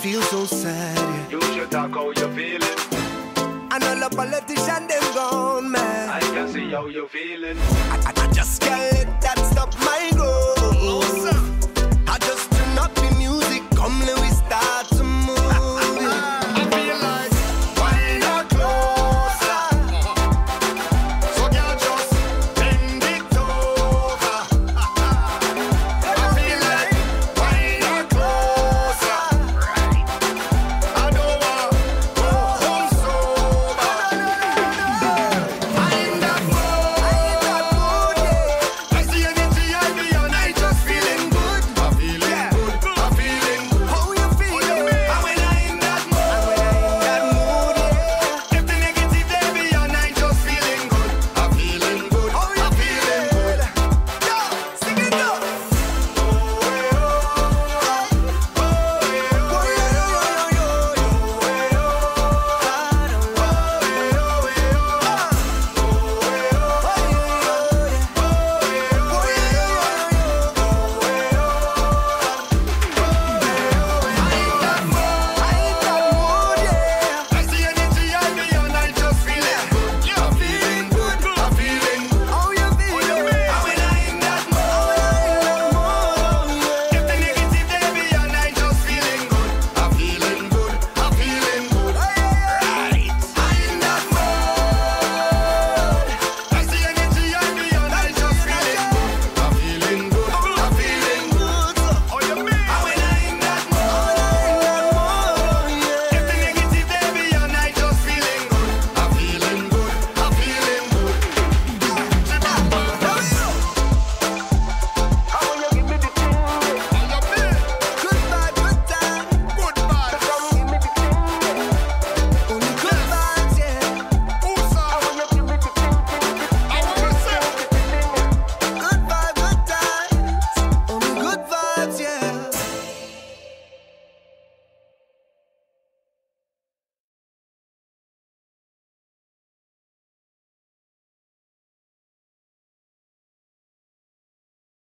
feel so sad. Yeah. You should talk how you feeling. And all the politicians, them gone, man. I can see how you feeling. I just can't let that stop my growth. I just turn up the music, come let we start.